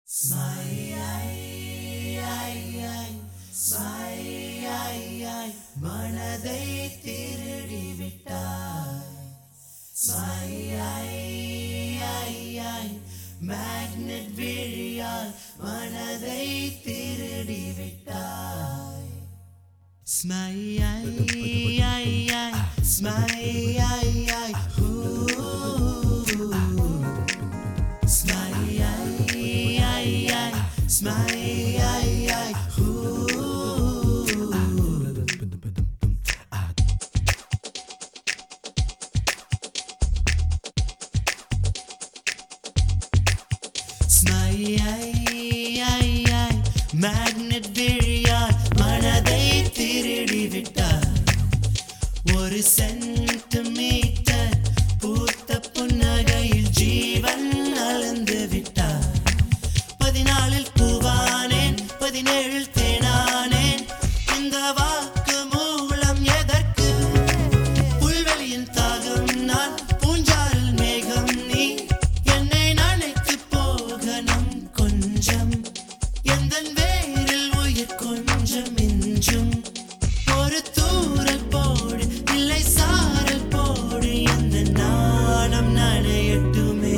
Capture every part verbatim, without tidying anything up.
மனதை திருடி விட்டாய். மேக்னெட் விழியால் மனதை திருடி விட்டாய். ஸ்மைல் ஸ்மைல் மேக்னெட் விழியால் மனதை திருடி விட்டார். ஒரு சென்டிமீட்டர் பூத்த புன்னகையில் ஜீவன் அளந்து விட்டார். பதினாலில் பூவானேன், பதினேழில் தேனானேன். இந்த வாக்கு மூலம் எதற்கு? புல்வெளியின் தாகம் நான், பூஞ்சாரில் மேகம் நீ. என்னை நினைத்து போகணும் கொஞ்சம், எந்தன் வேரில் உயிர் கொஞ்சம் மிஞ்சும். ஒரு தூரல் போடு, இல்லை சாரல் போடு, எந்த நாணம் நனையட்டுமே.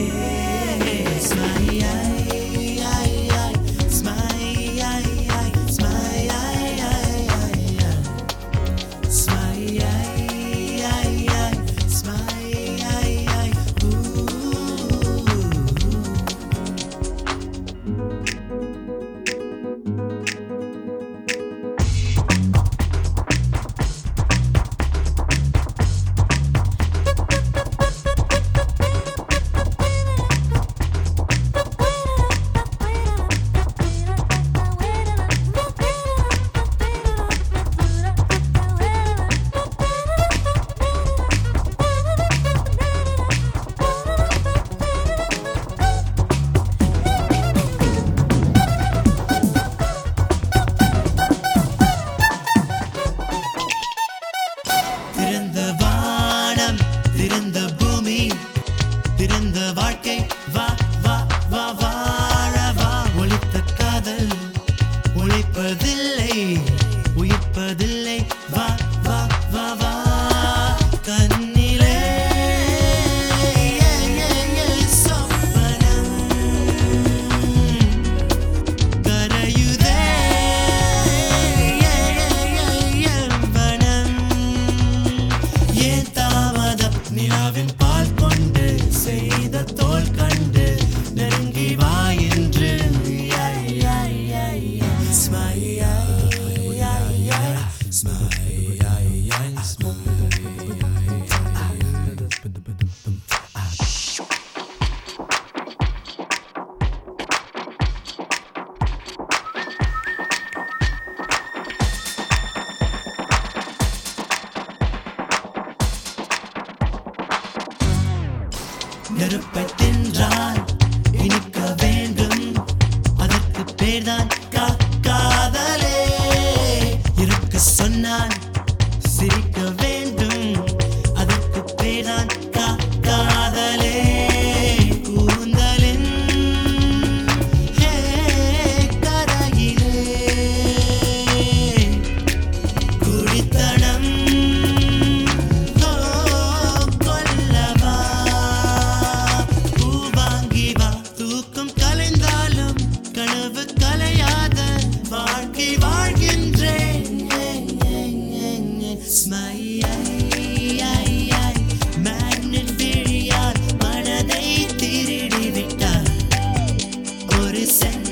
திறந்த வானம், திறந்த பூமி, திறந்த வாழ்க்கை, வா வா வா வாழவா. ஒளித்த காதல் ஒழிப்பதில்லை, உயிர்ப்பதில்லை, வா வா வா வா. கண்ணிலே சொப்பனம் கரையுதே எவ்வனம். ஏன் தாமதம்? நிலாவின் பால் கொண்டு செய்த தோல் கண்டு நெருங்கி வா என்று. நெருப்பை தின்றால் இனிக்க வேண்டும், அதற்கு பேர்தான் கா காதலே. இருக்க சொன்னால் சிரிக்க வேண்டும், அதற்கு பேர்தான் கா காதலே. கூந்தலின் ஹே கரையிலே குடித்தனம் கொல்லவா. பூவாங்கி வா, தூக்கம் கலைந்தாலும் கனவு கலையாத வாழ்க்கை வாழ்கின்றேன். மேக்னெட் விழியால் மனதை திருடி விட்டார். ஒரு சென்